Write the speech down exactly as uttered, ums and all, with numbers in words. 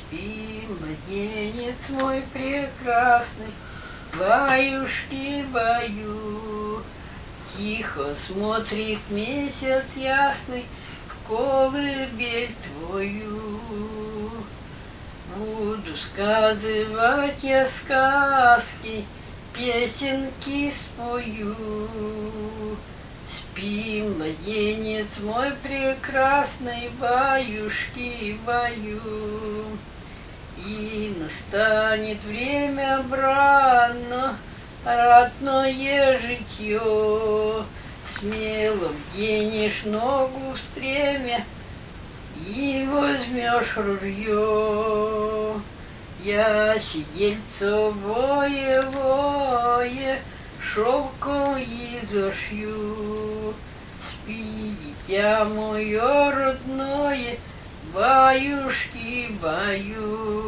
Спи, младенец мой прекрасный, баюшки баю. Тихо смотрит месяц ясный в колыбель твою. Буду сказывать я сказки, песенки спою. Спи, младенец мой прекрасный, баюшки баю. И настанет время брано, ратное житье. Смело вденешь ногу в стремя и возьмешь ружье. Я сидельцевое вое шелком и зашью. Спи, дитя мое родное, баюшки баю.